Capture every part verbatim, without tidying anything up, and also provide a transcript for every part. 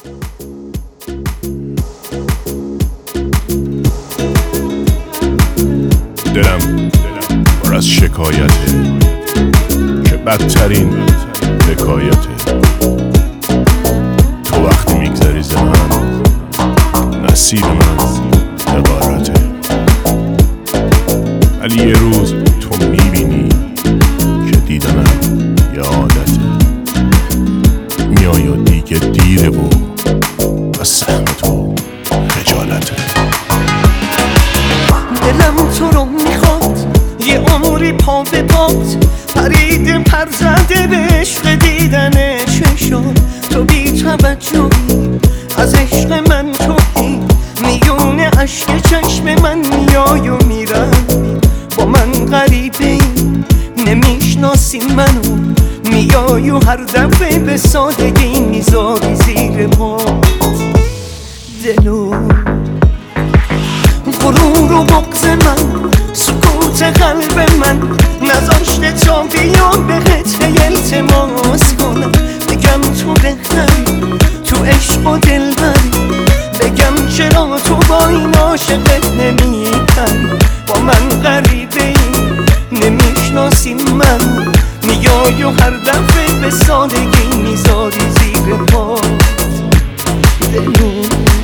دلم پر از شکایته که بدترین حکایته. تو وقتی میگذری ز من، نصیب من حقارته. ولی یه روز تو میبینی که دیدنم یه عادته. میای و دیگه دیره و از سهم تو خجالته. دلم تو رو میخواد یه عمری پا به پات، پرید پر زده به عشق دیدن چشات. تو بی توجهی از عشق من توهی، میون عشق چشم من میای و میروی. با من غریبه ای نمیشناسی منو، میای و هر دفعه به سادگی میذاری زیر پات. دلو غرور و بغض من، سکوت قلب من نذاشته تا بیام بهت التماس کنم. بگم تو بهتری، تو عشق و دلبری، بگم چرا تو با این عاشقت نمیپری. با من غریبه ای نمیشناسی من، میای و هر دفعه به سادگی میذاری زیر پات. دلو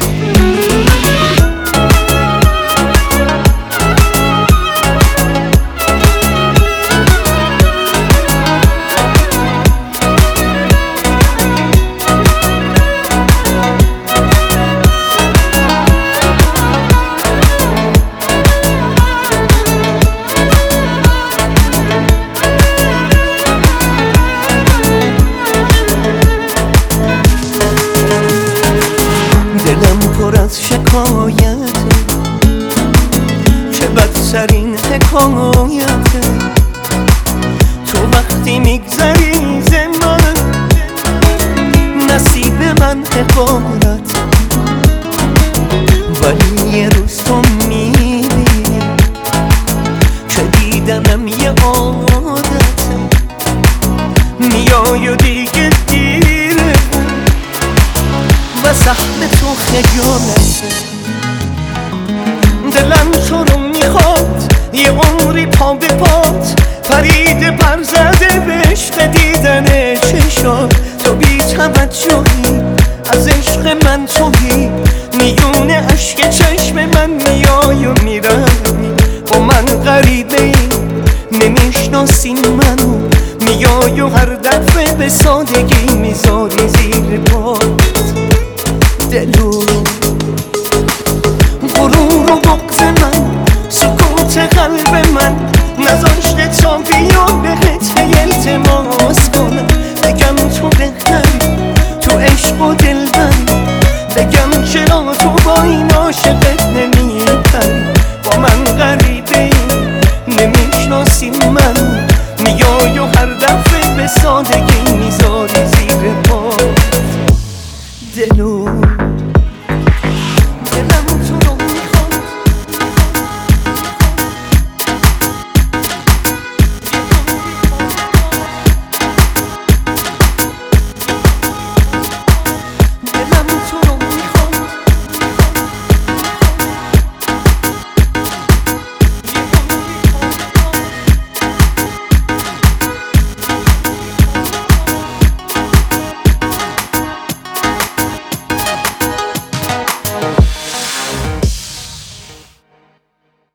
پر از شکایته که بدترین حکایته. تو وقتی میگذری ز من، نصیب من حقارت. ولی یه روز تو میبینی که دیدنم یه عادته. میای و دیگه دیره و سهم تو خجالته. دلم تو رو میخواد یه عمری پا به پات، پرید پر زده به عشق دیدن چشات. تو بی توجهی از عشق من توهی، میون عشق چشم من میای و میروی. با من غریبه ای نمیشناسی منو، میای و هر دفعه به سادگی میذاری زیر پات. دلو غرور و بغض من، سکوت قلب من نذاشته تا بیام بهت التماس کنم. بگم تو بهتری، تو عشق و دلبری، بگم چرا تو با این عاشقت نمیپری. با من غریبه ای نمیشناسی من، میای و هر دفعه به سادگی میذاری زیر پات. دلو